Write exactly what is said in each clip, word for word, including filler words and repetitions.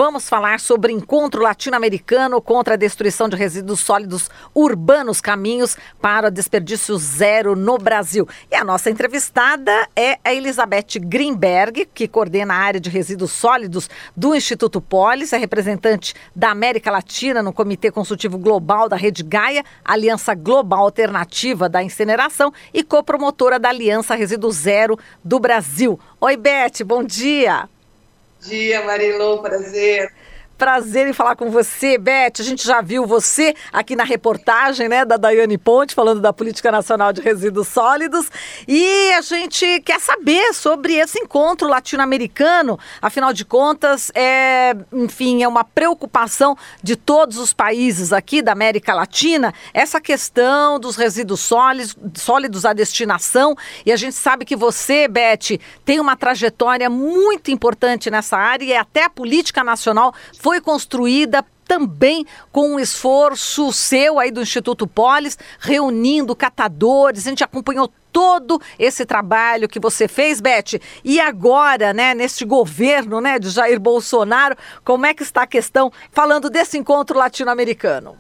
vamos falar sobre encontro latino-americano contra a destruição de resíduos sólidos urbanos, caminhos para desperdício zero no Brasil. E a nossa entrevistada é a Elizabeth Greenberg, que coordena a área de resíduos sólidos do Instituto Polis, é representante da América Latina no Comitê Consultivo Global da Rede Gaia, Aliança Global Alternativa da Incineração e copromotora da Aliança Resíduo Zero do Brasil. Oi, Beth, bom dia. Bom dia, Marilô, prazer. Prazer em falar com você, Beth. A gente já viu você aqui na reportagem, né, da Daiane Ponte, falando da Política Nacional de Resíduos Sólidos. E a gente quer saber sobre esse encontro latino-americano. Afinal de contas, é, enfim, é uma preocupação de todos os países aqui da América Latina, essa questão dos resíduos sólidos, sólidos à destinação. E a gente sabe que você, Beth, tem uma trajetória muito importante nessa área e até a Política Nacional foi foi construída também com um esforço seu aí do Instituto Polis, reunindo catadores. A gente acompanhou todo esse trabalho que você fez, Beth. E agora, né, neste governo, né, de Jair Bolsonaro, como é que está a questão falando desse encontro latino-americano?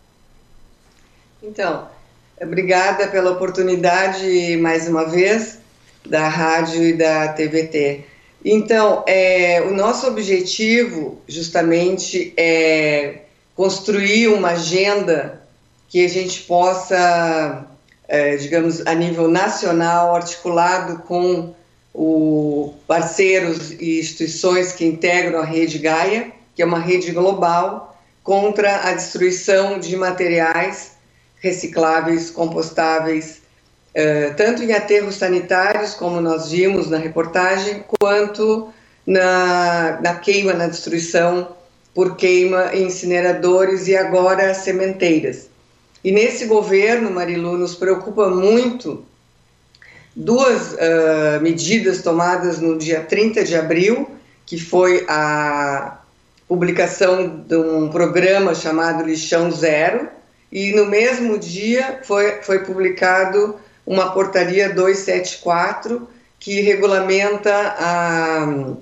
Então, obrigada pela oportunidade mais uma vez da rádio e da T V T. Então, é, o nosso objetivo justamente é construir uma agenda que a gente possa, é, digamos, a nível nacional, articulado com os parceiros e instituições que integram a Rede Gaia, que é uma rede global contra a destruição de materiais recicláveis, compostáveis, Uh, tanto em aterros sanitários, como nós vimos na reportagem, quanto na, na queima, na destruição por queima em incineradores e agora sementeiras. E nesse governo, Marilu, nos preocupa muito duas uh, medidas tomadas no dia trinta de abril, que foi a publicação de um programa chamado Lixão Zero, e no mesmo dia foi, foi publicado uma portaria duzentos e setenta e quatro que regulamenta a,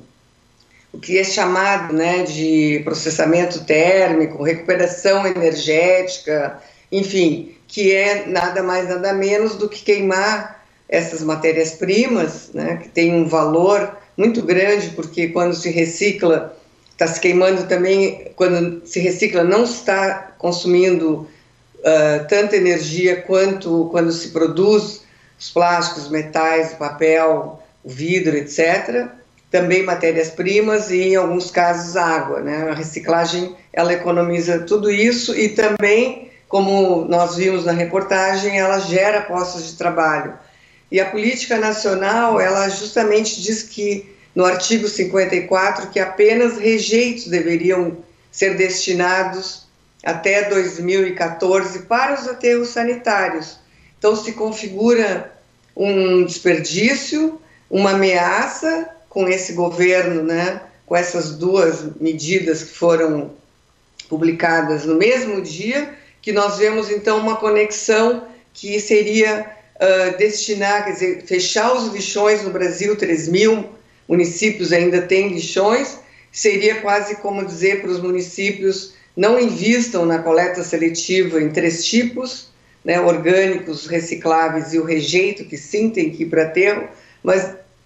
o que é chamado, né, de processamento térmico, recuperação energética, enfim, que é nada mais nada menos do que queimar essas matérias-primas, né, que tem um valor muito grande, porque quando se recicla, está se queimando também, quando se recicla não está consumindo Uh, tanta energia quanto quando se produz os plásticos, metais, o papel, o vidro, etcétera. Também matérias-primas e, em alguns casos, água, né? A reciclagem, ela economiza tudo isso e também, como nós vimos na reportagem, ela gera postos de trabalho. E a política nacional, ela justamente diz que, no artigo cinquenta e quatro, que apenas rejeitos deveriam ser destinados até dois mil e quatorze para os aterros sanitários. Então se configura um desperdício, uma ameaça com esse governo, né, com essas duas medidas que foram publicadas no mesmo dia, que nós vemos então uma conexão que seria uh, destinar, quer dizer, fechar os lixões no Brasil, três mil municípios ainda têm lixões, seria quase como dizer para os municípios: não invistam na coleta seletiva em três tipos, né, orgânicos, recicláveis e o rejeito, que sim tem que ir para aterro, mas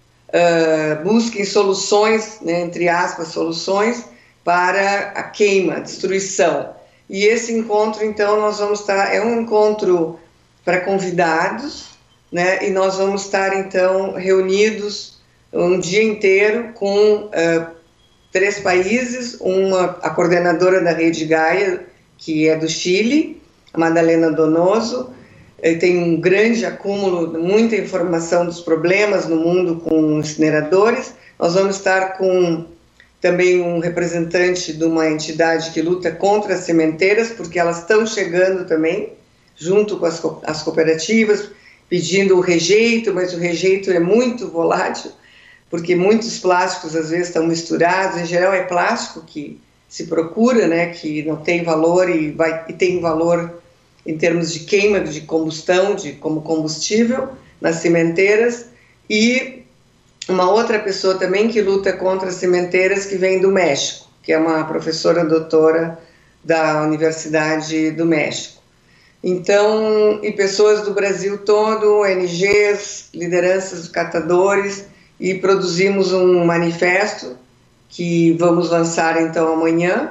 uh, busquem soluções, né, entre aspas, soluções para a queima, a destruição. E esse encontro, então, nós vamos estar, é um encontro para convidados, né, e nós vamos estar, então, reunidos um dia inteiro com uh, três países, uma, a coordenadora da Rede Gaia, que é do Chile, a Madalena Donoso, tem um grande acúmulo, muita informação dos problemas no mundo com incineradores. Nós vamos estar com também um representante de uma entidade que luta contra as sementeiras, porque elas estão chegando também, junto com as, as cooperativas, pedindo o rejeito, mas o rejeito é muito volátil, porque muitos plásticos às vezes estão misturados, em geral é plástico que se procura, né, que não tem valor e, vai, e tem valor em termos de queima, de combustão, de, como combustível nas cimenteiras, e uma outra pessoa também que luta contra as cimenteiras que vem do México. que é uma professora doutora da Universidade do México. Então, e pessoas do Brasil todo, O N Gs, lideranças dos catadores, e produzimos um manifesto que vamos lançar então amanhã,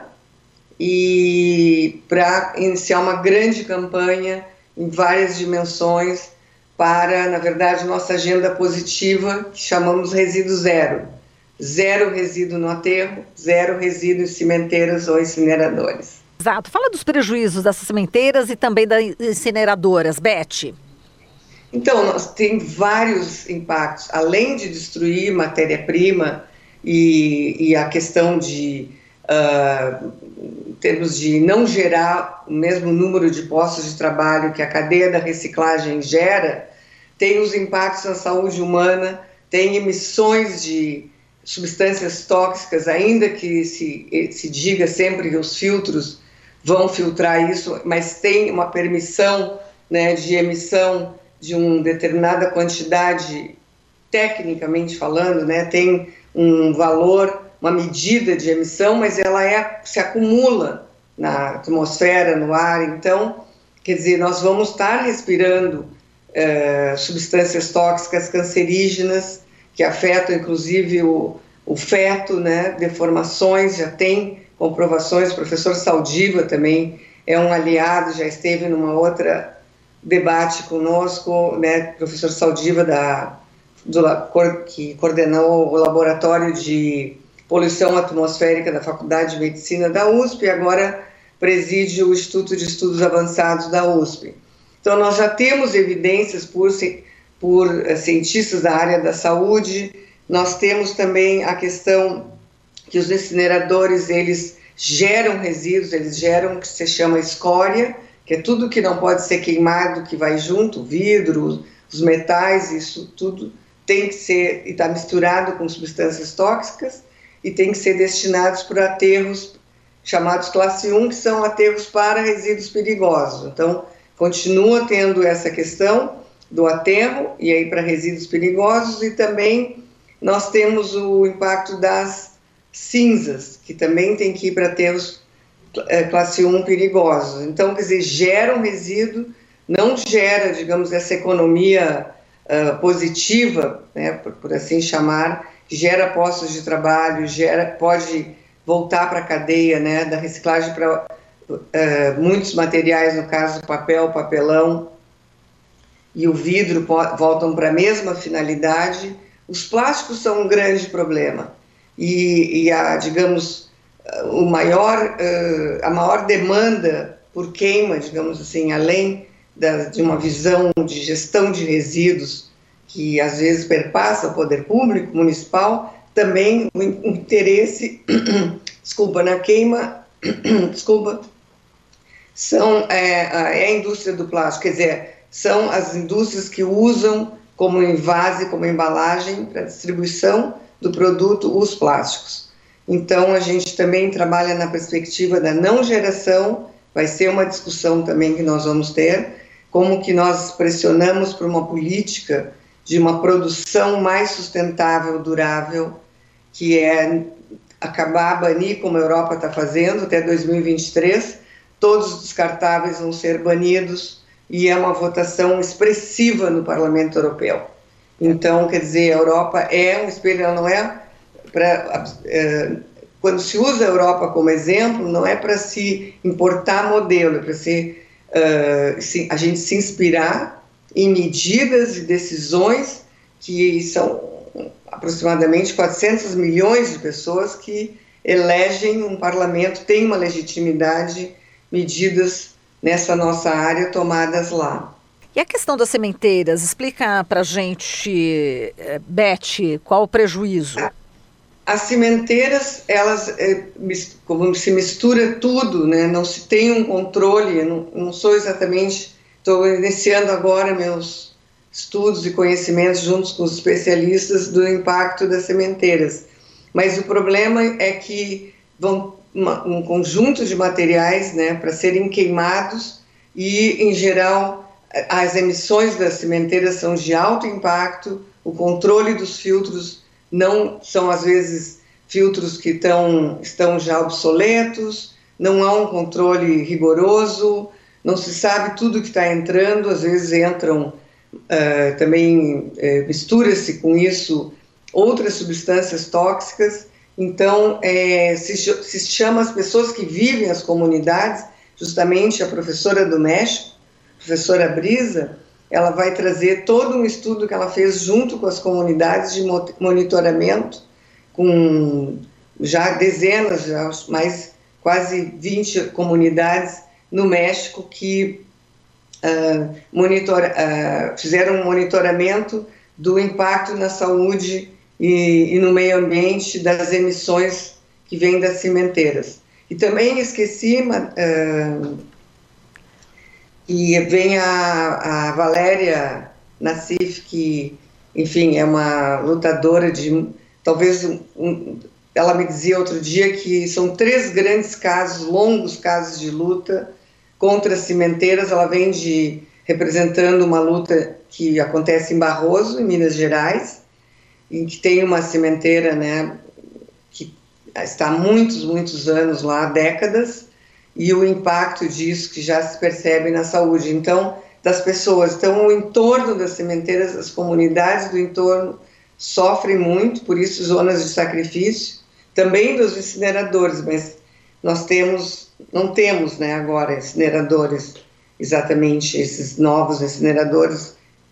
e para iniciar uma grande campanha em várias dimensões para, na verdade, nossa agenda positiva, que chamamos Resíduo Zero. Zero resíduo no aterro, zero resíduo em cimenteiras ou incineradores. Exato. Fala dos prejuízos dessas cimenteiras e também das incineradoras, Beth. Então, nós tem vários impactos. Além de destruir matéria-prima e, e a questão de, uh, em termos de não gerar o mesmo número de postos de trabalho que a cadeia da reciclagem gera, tem os impactos na saúde humana, tem emissões de substâncias tóxicas, ainda que se, se diga sempre que os filtros vão filtrar isso, mas tem uma permissão, né, de emissão de uma determinada quantidade, tecnicamente falando, né, tem um valor, uma medida de emissão, mas ela é, se acumula na atmosfera, no ar. Então, quer dizer, nós vamos estar respirando eh, substâncias tóxicas cancerígenas, que afetam inclusive o, o feto, né, deformações, já tem comprovações. O professor Saldiva também é um aliado, já esteve numa outra debate conosco, né, professor Saldiva, da, do, que coordenou o laboratório de poluição atmosférica da Faculdade de Medicina da U S P, e agora preside o Instituto de Estudos Avançados da U S P. Então, nós já temos evidências por por uh, cientistas da área da saúde. Nós temos também a questão que os incineradores, eles geram resíduos, eles geram o que se chama escória, que é tudo que não pode ser queimado, que vai junto, vidro, os metais, isso tudo tem que ser, e está misturado com substâncias tóxicas, e tem que ser destinados para aterros chamados classe um, que são aterros para resíduos perigosos. Então, continua tendo essa questão do aterro, e aí para resíduos perigosos, e também nós temos o impacto das cinzas, que também tem que ir para aterros é, classe um perigosos. Então, quer dizer, gera um resíduo, não gera, digamos, essa economia uh, positiva, né, por, por assim chamar, gera postos de trabalho, gera, pode voltar para a cadeia, né, da reciclagem para uh, muitos materiais, no caso papel, papelão, e o vidro voltam para a mesma finalidade. Os plásticos são um grande problema, e, e a, digamos, o maior, a maior demanda por queima, digamos assim, além da, de uma visão de gestão de resíduos que às vezes perpassa o poder público municipal, também o interesse, desculpa, na queima, desculpa, são, é, é a indústria do plástico, quer dizer, são as indústrias que usam como envase, como embalagem para distribuição do produto os plásticos. Então, a gente também trabalha na perspectiva da não geração, vai ser uma discussão também que nós vamos ter, como que nós pressionamos por uma política de uma produção mais sustentável, durável, que é acabar, banir, como a Europa está fazendo, até dois mil e vinte e três, todos os descartáveis vão ser banidos, e é uma votação expressiva no Parlamento Europeu. Então, quer dizer, a Europa é um espelho, ela não é para... É, quando se usa a Europa como exemplo, não é para se importar modelo, é para se, uh, se, a gente se inspirar em medidas e decisões que são aproximadamente quatrocentos milhões de pessoas que elegem um parlamento, tem uma legitimidade, medidas nessa nossa área tomadas lá. E a questão das sementeiras, explica para a gente, Beth, qual o prejuízo? As cimenteiras, elas, é, como se mistura tudo, né? Não se tem um controle, não, não sou exatamente, estou iniciando agora meus estudos e conhecimentos juntos com os especialistas do impacto das sementeiras, mas o problema é que vão uma, um conjunto de materiais, né, para serem queimados, e em geral as emissões das cimenteiras são de alto impacto, o controle dos filtros não são às vezes filtros que tão, estão já obsoletos, não há um controle rigoroso, não se sabe tudo que está entrando, às vezes entram uh, também, uh, mistura-se com isso outras substâncias tóxicas, então é, se, se chama as pessoas que vivem as comunidades, justamente a professora do México, a professora Brisa, ela vai trazer todo um estudo que ela fez junto com as comunidades de monitoramento, com já dezenas, já mais quase vinte comunidades no México que uh, monitora, uh, fizeram um monitoramento do impacto na saúde e, e no meio ambiente das emissões que vêm das cimenteiras. E também esqueci, uh, e vem a, a Valéria Nassif, que, enfim, é uma lutadora de, talvez, um, ela me dizia outro dia que são três grandes casos, longos casos de luta contra as cimenteiras. Ela vem de, representando uma luta que acontece em Barroso, em Minas Gerais, em que tem uma cimenteira, né, que está há muitos, muitos anos lá, décadas, e o impacto disso que já se percebe na saúde. Então, das pessoas. Então, o entorno das cimenteiras, as comunidades do entorno sofrem muito, por isso zonas de sacrifício, também dos incineradores, mas nós temos, não temos, né, agora incineradores, exatamente esses novos incineradores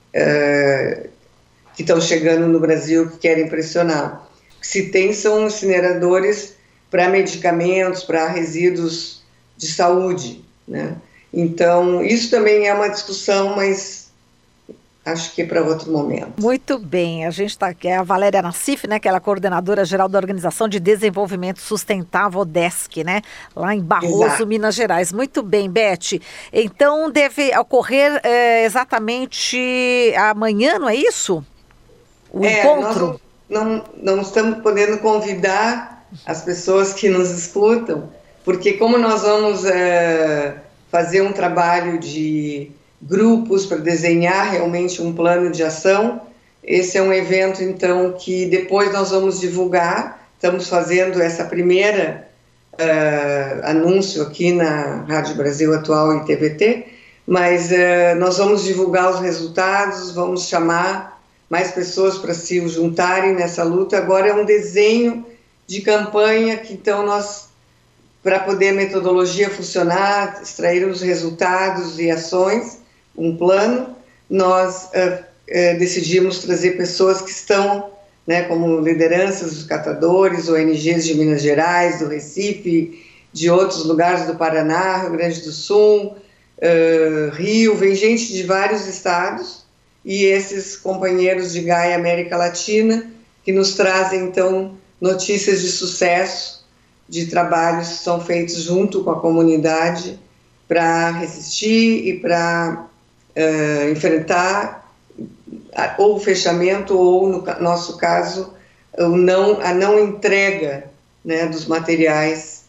uh, que estão chegando no Brasil, que querem pressionar. O que se tem são incineradores para medicamentos, para resíduos de saúde, né? Então, isso também é uma discussão, mas acho que é para outro momento. Muito bem, a gente está aqui, é a Valéria Nassif, né, que ela é coordenadora geral da Organização de Desenvolvimento Sustentável, ODESC, né, lá em Barroso, Exato. Minas Gerais. Muito bem, Beth. Então, deve ocorrer é, exatamente amanhã, não é isso? O é, encontro? Nós não, não, não estamos podendo convidar as pessoas que nos escutam, porque como nós vamos é, fazer um trabalho de grupos para desenhar realmente um plano de ação, esse é um evento, então, que depois nós vamos divulgar. Estamos fazendo essa primeira uh, anúncio aqui na Rádio Brasil Atual e T V T, mas uh, nós vamos divulgar os resultados, vamos chamar mais pessoas para se juntarem nessa luta. Agora é um desenho de campanha que, então, nós, para poder a metodologia funcionar, extrair os resultados e ações, um plano, nós uh, uh, decidimos trazer pessoas que estão, né, como lideranças dos catadores, O N Gs de Minas Gerais, do Recife, de outros lugares do Paraná, Rio Grande do Sul, uh, Rio, vem gente de vários estados, e esses companheiros de Gaia América Latina, que nos trazem, então, notícias de sucesso, de trabalhos que são feitos junto com a comunidade para resistir e para Uh, enfrentar ou o fechamento ou, no nosso caso, o não, a não entrega, né, dos materiais,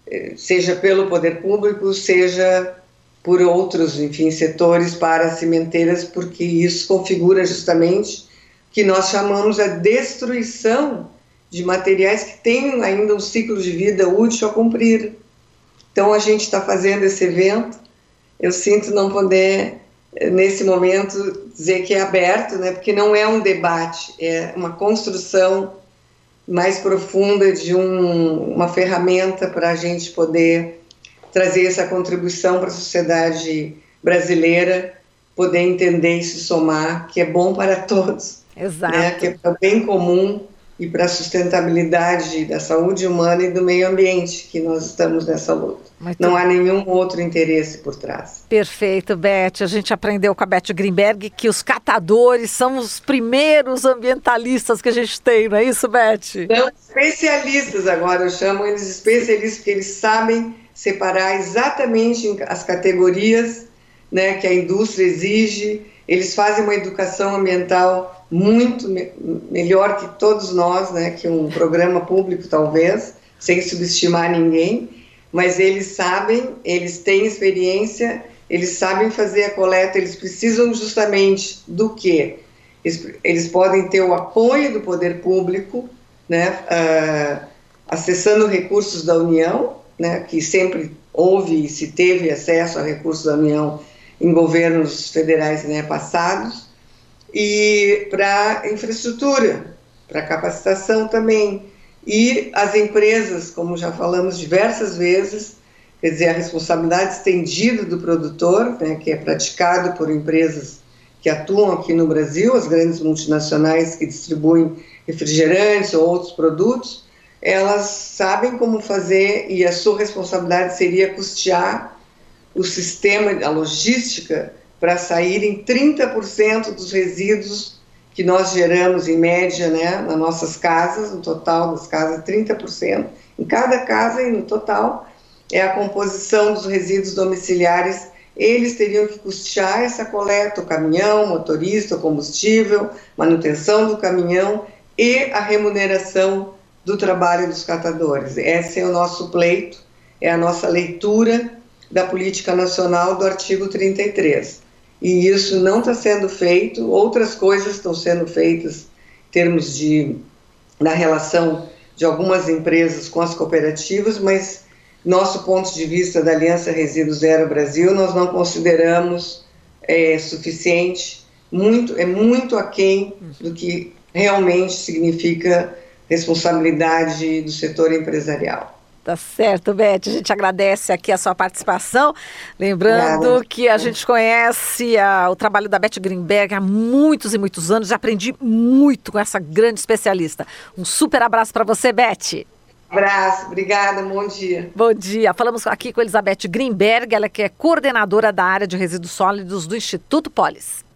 seja pelo poder público, seja por outros, enfim, setores para as cimenteiras, porque isso configura justamente o que nós chamamos a destruição de materiais que têm ainda um ciclo de vida útil a cumprir. Então, a gente está fazendo esse evento. Eu sinto não poder, nesse momento, dizer que é aberto, né, porque não é um debate, é uma construção mais profunda de um, uma ferramenta para a gente poder trazer essa contribuição para a sociedade brasileira, poder entender e se somar, que é bom para todos. Exato. Né, que é para o bem comum e para a sustentabilidade da saúde humana e do meio ambiente, que nós estamos nessa luta. Muito Não há nenhum outro interesse por trás. Perfeito, Beth. A gente aprendeu com a Beth Greenberg que os catadores são os primeiros ambientalistas que a gente tem, não é isso, Beth? São especialistas agora, eu chamo eles de especialistas, porque eles sabem separar exatamente as categorias, né, que a indústria exige. Eles fazem uma educação ambiental muito me- melhor que todos nós, né, que um programa público talvez, sem subestimar ninguém, mas eles sabem, eles têm experiência, eles sabem fazer a coleta, eles precisam justamente do quê? Eles, eles podem ter o apoio do poder público, né, uh, acessando recursos da União, né, que sempre houve e se teve acesso a recursos da União em governos federais, né, passados, e para infraestrutura, para capacitação também. E as empresas, como já falamos diversas vezes, quer dizer, a responsabilidade estendida do produtor, né, que é praticado por empresas que atuam aqui no Brasil, as grandes multinacionais que distribuem refrigerantes ou outros produtos, elas sabem como fazer e a sua responsabilidade seria custear o sistema, a logística, para saírem trinta por cento dos resíduos que nós geramos em média, né, nas nossas casas, no total das casas, trinta por cento. Em cada casa e no total é a composição dos resíduos domiciliares. Eles teriam que custear essa coleta, o caminhão, o motorista, o combustível, manutenção do caminhão e a remuneração do trabalho dos catadores. Esse é o nosso pleito, é a nossa leitura da política nacional do artigo trinta e três. E isso não está sendo feito, outras coisas estão sendo feitas em termos de, na relação de algumas empresas com as cooperativas, mas nosso ponto de vista da Aliança Resíduo Zero Brasil, nós não consideramos é, suficiente, muito, é muito aquém do que realmente significa responsabilidade do setor empresarial. Tá certo, Beth. A gente agradece aqui a sua participação. Lembrando Obrigada. que a gente conhece a, o trabalho da Beth Grimberg há muitos e muitos anos. Já aprendi muito com essa grande especialista. Um super abraço para você, Beth. Abraço, obrigada, bom dia. Bom dia. Falamos aqui com Elizabeth Grimberg, ela que é coordenadora da área de resíduos sólidos do Instituto Polis.